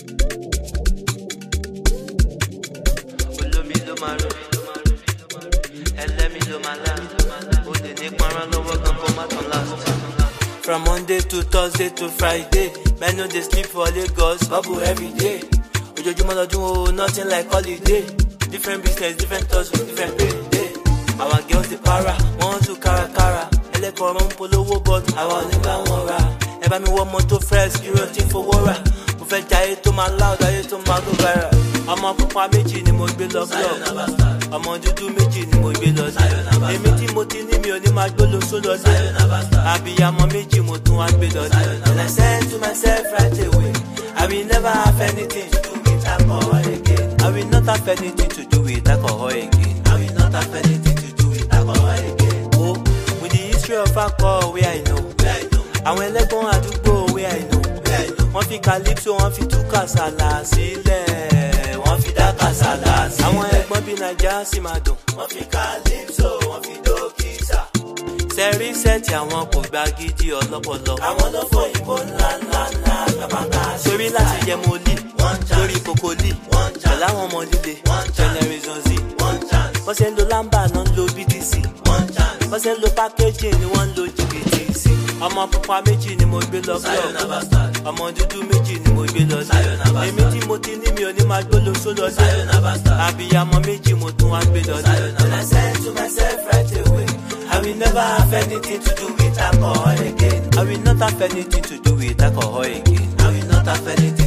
From Monday to Thursday to Friday, men no dey sleep for Lagos, bubble every day. Ojoojúmọ́ lọ́dún o, nothing like holiday. Different business, different hustle, different payday. Our girls dey para, wọ́n tún kárakára. Ẹlẹ́kọ̀ọ́ ọmọ ń polówó but àwa ò ní bá wọn rà. Ẹ bá mi wọ́ mọ́tò fresh, kí ló ti fowó rà. Mo fẹ́ jayé tó máa loud, ayé tó máa go viral. Ọmọ pupa méjì ni mo gbé lọ club. Ọmọ dúdú méjì ni mo gbé lọ sí. Èmi tí mo ti ní mi ò ní máa gbóló sólọ sí. Àbíyamọ méjì mo tún wá gbé lọ sí. And I said to myself right away, I will never have anything to do with alcohol again. I will not have anything to do with alcohol again. I will not have anything to do with alcohol again. Oh, with the history of alcohol where I know. Àwọn ẹlẹ́gbọ́n àdúgbò where I know. Wọ́n fi calypso, wọ́n fi tú kàsálà sílẹ̀. Wọ́n fi dá kàsálà sílẹ̀. Àwọn ẹ̀gbọ́n bí Naija sì máa dùn. Wọ́n fi calypso, wọ́n fi dókítà. Sẹ́rí sẹ́ẹ̀tì àwọn kò gba gidi ọlọ́pọlọ. Àwọn ló fọ ìbò ńláńlá gbàgbàgbà. Sórí láti jẹ mọ́lì, lórí kòkòlì. Pẹ̀lú àwọn ọmọ líle, Generation Z. Wọ́n ṣe ń lo lámbà náà ń lo BTC. Wọ́n ṣe ń lo packaging ni wọ́n ń lo GBTC. Ọmọ pupa méjì ni mo gbé lọ club. Ọmọ dúdú méjì ni mo gbé lọ sí. Èmi tí mo ti ní mi ò ní máa gbóló sólọ sí. Àbíyamọ méjì mo tún wá gbé lọ sí. And I said to myself right away, I will never have anything to do with alcohol again. I will not have anything to do with alcohol again. I will not have anything